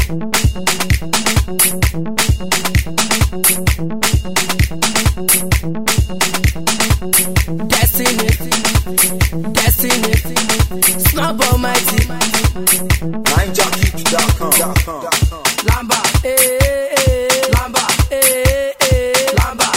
Destiny, Snap Almighty, NineJockey.com. Lamba, Lamba, Lamba,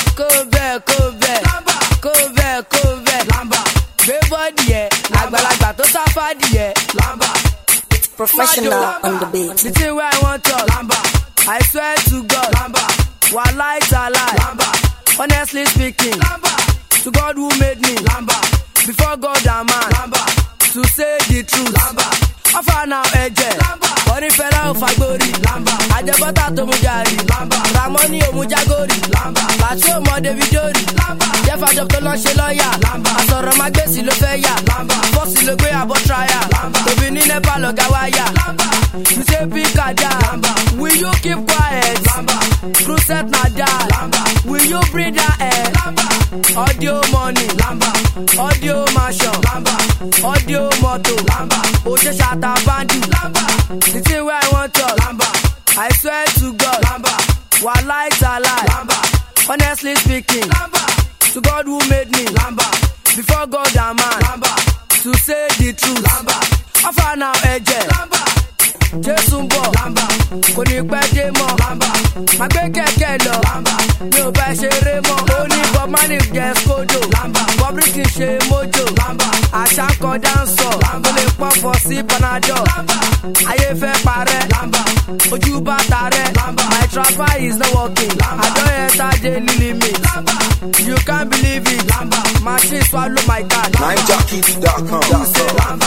Kove, Lamba, Bébọ́dì yẹ, àgbàlagbà tó sáfàdì yẹ, Lamba, Professional on the beat. the thing where I want to, Lamba, I swear to God, Lamba, Wallahi Tallahi, Lamba, honestly speaking, Lamba, to God who made me, Lamba, before God and man, Lamba, to say the truth, Lamba, offer now ẹ̀jẹ̀, orí fẹ́lá ò fagbórí, Lamba, àjẹbọ́tà tó mú jàrí, Lamba, Ramoni ò mú jágórì, Lamba, Pàtí ò mọ Davidori, Lamba, Jẹ́fà jọ tó lọ ṣe lọ́ọ̀yà, Lamba, àsọ̀rọ̀ má gbèsè ló fẹ́ yà, Lamba, bọ́ọ̀sì ló gbé àbọ̀ tráyà, Lamba, tòbí ní nẹ́pà lọ́gá wáyà, Lamba, you say pick a down, Lamba, will you keep quiet, Lamba, cruiset na die, Lamba, will you breathe that air, Lamba, audio money, Lamba, audio mansion, Lamba, audio moto, Lamba, Oje Shata Bandu, Lamba, the thing where I want to, Lamba, I swear to God, Lamba, Wallahi Tallahi, Lamba, honestly speaking, Lamba, to God who made me, Lamba, before God and man, Lamba, to say the truth, Lamba, offer now ẹ̀jẹ̀, Lamba, Jésù ń bọ̀, Lamba, kò ní pẹ́ dé mọ́, Lamba, má gbé kẹ̀kẹ́ lọ, Lamba, mi ò bá ṣeré mọ́, ó ní Bob Marley jẹ́ skodo, Lamba, Bobrisky ṣe mojo, Lamba, àṣà kan dáńsọ̀, Lamba, ó lè pọ̀fọ̀ sí Panadol, Lamba, ayé fẹ́ parẹ́, Lamba, ojú bá tarẹ́, Lamba, my trapper is not working, Lamba, àjọ enter daily limit, Lamba, you can't believe it, Lamba, machine swallow my card, NineJockey.com. Lamba,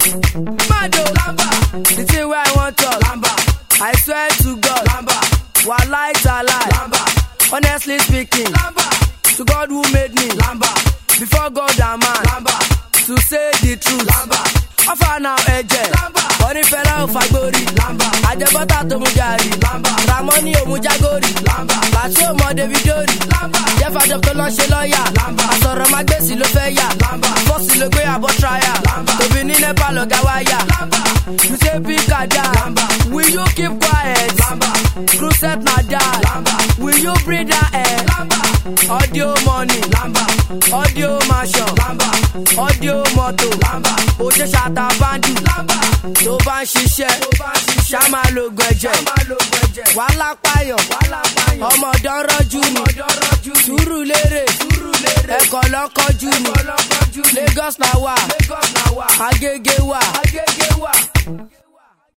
Mado, Lamba, the thing where I want to, Lamba, I swear to God, Lamba, Wallahi Tallahi, Lamba, honestly speaking, Lamba, to God who made me, Lamba, before God and man, Lamba, to say the truth, Lamba, offer now ẹ̀jẹ̀, Lamba, orí fẹ́lá ò fagbórí, Lamba, àjẹbọ́tà tó mú jàrí, Lamba, Ramoni ò mú jágórì, Lamba, Pàtí ò mọ Davidori, Lamba, Jẹ́fà jọ tó lọ ṣe lọ́ọ̀yà, Lamba, àsọ̀rọ̀ má gbèsè ló fẹ́ yà, Lamba, bọ́ọ̀sì ló gbé àbọ̀ tráyà, Lamba, tòbí ní nẹ́pà lọ́gá wáyà, Lamba, you say pick a down, Lamba, will you keep quiet, Lamba, cruiset na die, Lamba, will you breathe that air, Lamba, audio money, Lamba, audio mansion, Lamba, audio moto, Lamba, Oje Shata Bandu, Lamba, tó bá ń ṣiṣẹ́, ṣá máa lo gbẹ̀jẹ̀, wàhálà pààyàn, ọmọ ọ̀dọ́ rọ́jú ni, sùúrù lérè, ẹ̀kọ́ lọ́kọ́jú ni, Lagos na wà, Agége wà.